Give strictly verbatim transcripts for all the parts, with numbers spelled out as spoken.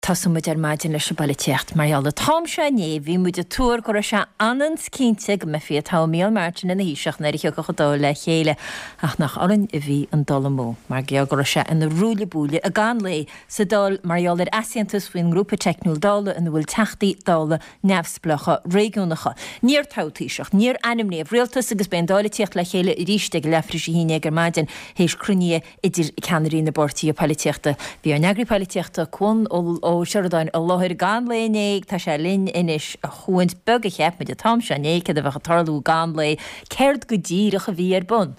Tásúid ar maidin leis bailile techt marall a tám se né bhí muid a túr go se anan cínte go me fi tá míl martin ina híiseach na ich go chodó le chéile ach nach allan a bhí an dul mó mar ge go se ina rúla búla a gan lei sa dul marall ar asiantas faoin grúpa technúil dála in bhfuil teachtaí dála nefsblacha réúnacha. Níor tátíiseach, níor animnéomh rialtas agus ben dála tíocht le chéile i ríiste go lefrisí híine gur maidin hééis cruní idir canarí na bortíí a paliteachta. Bhí an neagri paliteachta chun ó Sheridan a láthir gan lénéig tá sé linn inis a chuint bug a cheap me de tam se néic a bheith tarlú gan lé céird go díirech a bhí ar bun.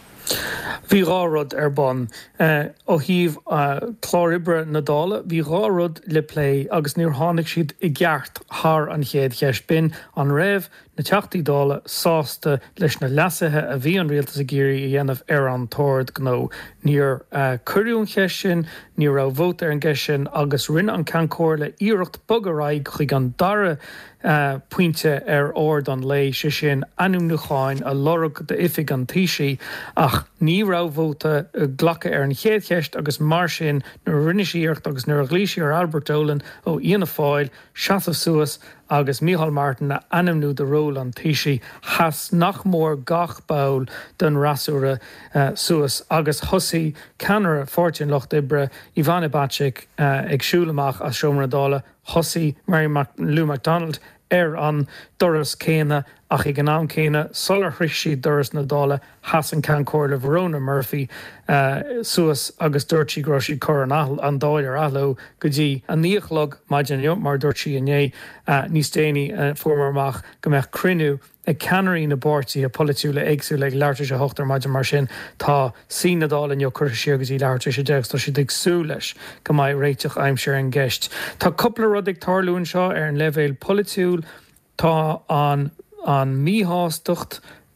Bhí rárod ar bon ó híomh chláribre na dála, bhí rárod le play agus níor tháinig siad i gceart thar an chéad cheis bin an raibh na teachtaí dála sásta leis na leasathe a bhí an rialtas a géirí i dhéanamh ar an tóird gó. Níor cuireún cheis sin, níor ra bhót ar an gceis sin agus rinne an cancóir le iirecht bagaráig chuig an dara Uh, puinte ar ord an lei se sin anúm na cháin a lorug de ifig an tíisi ach ní ráhóta uh, glacha ar an chéadcheist agus mar sin na rinneisiíocht agus nuair glíisi ar Albert Dolan ó Ian Fáil, Seasamh Suas agus Micheál Martin na animnú de ról an tíisi has nach mór gach bail den rasúra uh, Suas agus thosaí ceanara Fortin Loch Dibre Ivana Bacik uh, ag siúlamach a Siomradála thosaí Mary Mac- Lou MacDonald ar an doras céine ach i gnáam céine solar hrisí doras na dála has an cancóir le Verona Murphy uh, Suas agus dúirtí grosí chur an, an dáil ar ahló go dtí an níochlog maidin jo mar dúirtí inné uh, níos déine uh, formarmach go meach crinú ag ceanirí na bortí a politúla éagsú le leirte sé hochtar maidin mar sin tá sí na dála jo chur sé agus í leirte sé degus tá si digsú leis go maiid réiteach aimseir an gceist. Tá coppla rud ag tarlún seo ar an levéil politúil tá an an míhástocht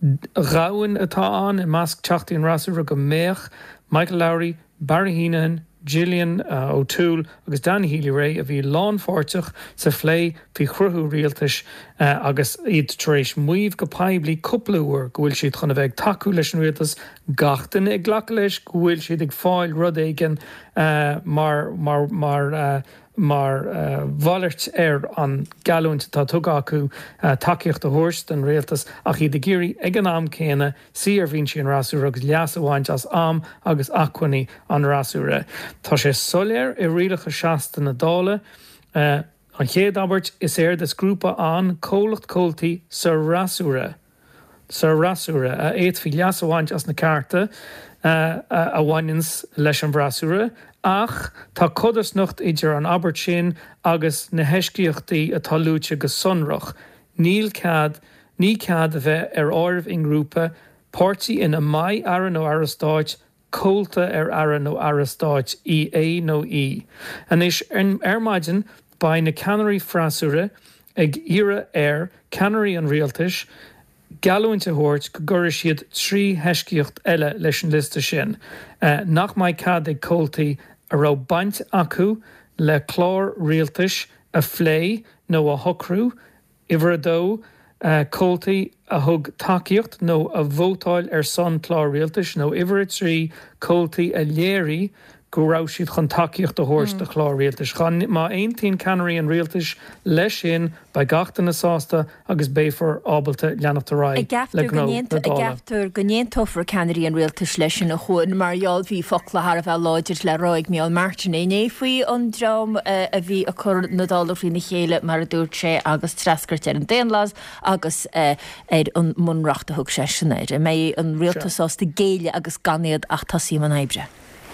ráin atá an i measc teachtaí an rasúra go méach Michael Lowry, Barry Heenan, Gillian uh, O'Toole agus Danny Healy-Rae a bhí lán fórteach sa phlé bhí chruthú rialtais uh, agus iad tréis muomh go paibli cúplaúir go bhfuil siad chuna bheith taú leis an rialtas gachtain ag ghlac leis go bhfuil siad ag fáil rud éigen uh, mar mar mar uh, mar uh, bhallairt ar an galúint tá tugá acu uh, takeíocht a thuairt den rialtas ach iad a géirí ag an am céine sí ar bhíonn sí an rasúra agus leasahhaint as am agus acquaní an rasúra. Tá sé soléir i rialacha seasta na dála uh, an chéad Albert is éir des grúpa an cólacht cóltaí sa rasúra sa rasúra a éit fi leasahhaint as na carta uh, a bhainins leis an brasúra ach tá codas nocht idir an Albert sin agus na heiscíochtaí a talúte go sonrach. Níl cad, ní cad a bheith ar áirh in grúpa, pártaí ina mai aran ó arastáit, cólta ar aran ó arastáit í é nó í. An is ar maidin ba na ceanirí frasúra ag ire ar ceanirí an rialtais, galúinte thuirt go gcuir siad trí heiscíocht eile leis an lista sin. Uh, nach mai cad ag cóltaí a rá baint acu le chlár rialtais a phlé nó a hocrú, iver a dó uh, cóltaí a thug takeíocht nó a bhótáil ar son chlár rialtais nó iver a trí cóltaí a léirí go rá siad chun takeíocht a thuairt de chlár rialtais. Chan má aontaíon ceanirí an rialtais leis sin ba gachtain na sásta agus béfar ábalta leanachta rá le gnó na dála. I gceaptar go néon tofar ceanirí an rialtais leis sin a chuin marall bhí fochla har a bheith láidir le roiig Micheál Martin é né faoi an drám a bhí a chur na dála faoi na chéile mar a dúirt sé agus trascairt ar an déanlas agus ar an munreacht a thug sé sinnéid. Mé an rialtas sásta géile agus ganiad ach tasí man éibre.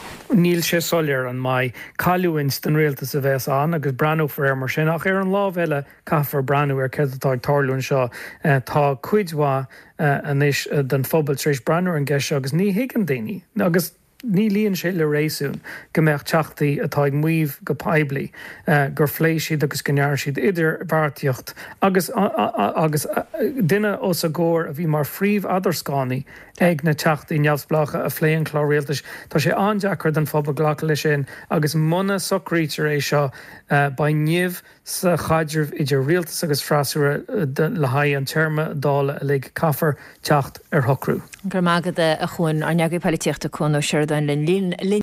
Níl sé soléir an mai callúins den rialtas a bheits an agus breanú for mar sin ach ar an lá bheile caafar breanú ar ceadtá tarlún seo uh, tá cuidhá uh, anis uh, den phobal tréis breanú an gceis agus ní higann daoine agus ní líonn sé le rééisún go mbeadh teachtaí atá ag muomh go paibli uh, gur phlééis siad agus go near siad idir bhartaíocht agus a, a, a, agus a, duine os a ggóir a bhí mar phríomh adarscánaí ag na teachtaí neamhsblacha a phléan chlár rialtais. Tá sé andeachar den phobal ghlacha lei sin agus muna socrítear é seo uh, ba nimh sa chaidirh idir rialtas agus frasúra uh, le haidh an terma dála a le caafar teacht ar hocrú. Gur mágad a chuin ar neagaí políochta chun ó Sheridan linn